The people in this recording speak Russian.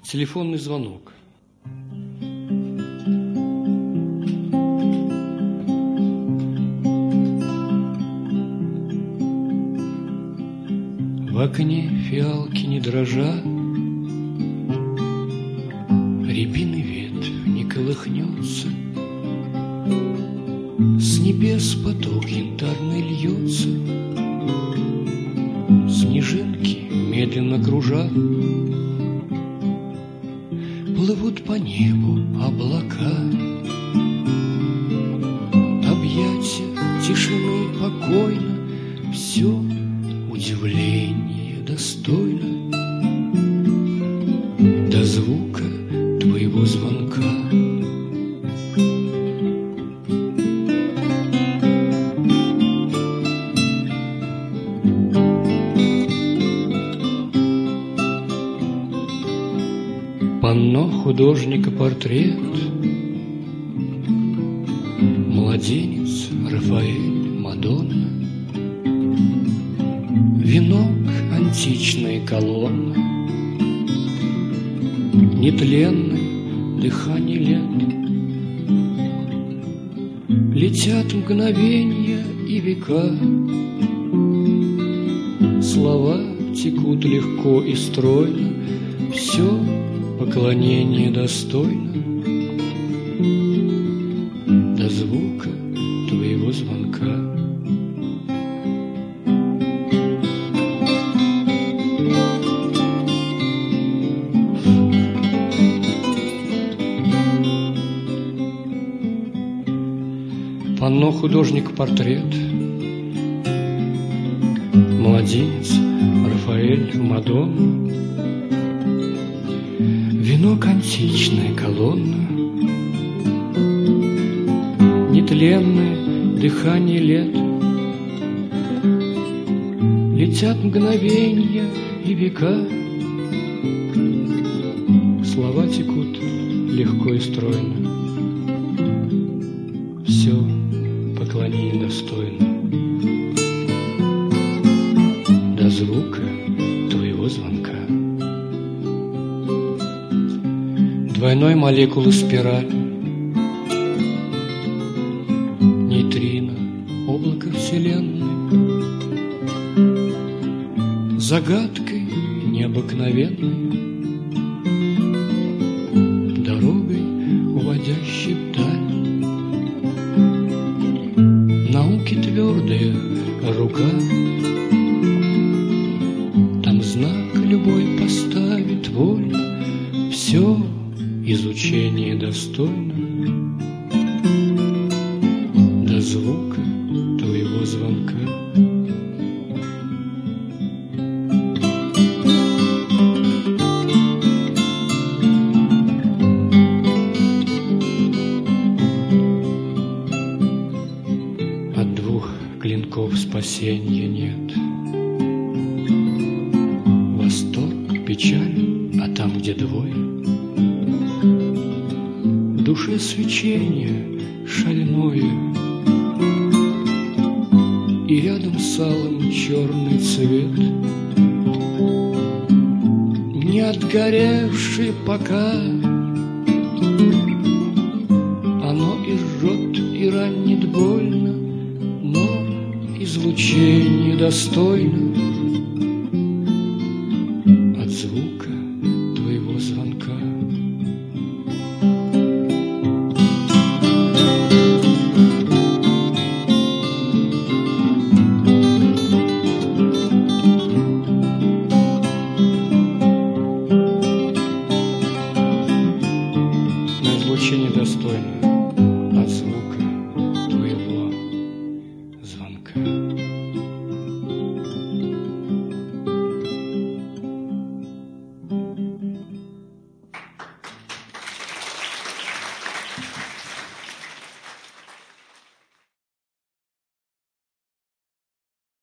Телефонный звонок. В окне фиалки не дрожа, рябиный ветвь не колыхнется, с небес поток янтарный льется, снежинки медленно кружа, плывут по небу облака. Объятия тишины покойно, все удивление достойно до звука твоего звонка. Панно художника портрет, младенец Рафаэль, Мадонна, венок античная колонна, нетленное дыхание лет. Летят мгновенья и века, слова текут легко и стройно, все поклонение достойно до звука твоего звонка. Панно художник портрет, младенец Рафаэль, Мадонна, венок античная колонна, нетленное дыхание лет. Летят мгновенья и века, слова текут легко и стройно, все поклонение достойно до звука твоего звонка. Двойной молекулы спираль, нейтрино, облако вселенной, загадкой необыкновенной, дорогой, уводящей вдаль. Науки твердая рука, там знак любой поставит вольно, все изучение достойно до звука твоего звонка. От двух клинков спасения нет. Восторг, печаль, а там, где двое, в душе свечение шальное, и рядом с алым черный цвет, не отгоревший пока. Оно и жжет, и ранит больно, но излучение достойно от звука твоего звонка. Излучение достойно от звука